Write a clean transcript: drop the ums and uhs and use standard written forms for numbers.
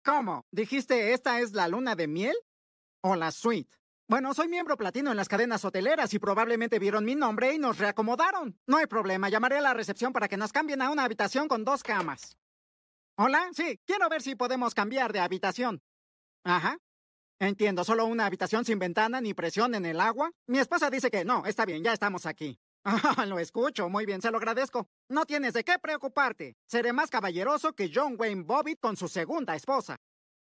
¿Cómo? ¿Dijiste esta es la luna de miel? ¿O la suite? Bueno, soy miembro platino en las cadenas hoteleras y probablemente vieron mi nombre y nos reacomodaron. No hay problema, llamaré a la recepción para que nos cambien a una habitación con 2 camas. ¿Hola? Sí, quiero ver si podemos cambiar de habitación. Ajá. Entiendo, ¿solo una habitación sin ventana ni presión en el agua? Mi esposa dice que no, está bien, ya estamos aquí. Ah, lo escucho, muy bien, se lo agradezco. No tienes de qué preocuparte. Seré más caballeroso que John Wayne Bobbitt con su segunda esposa.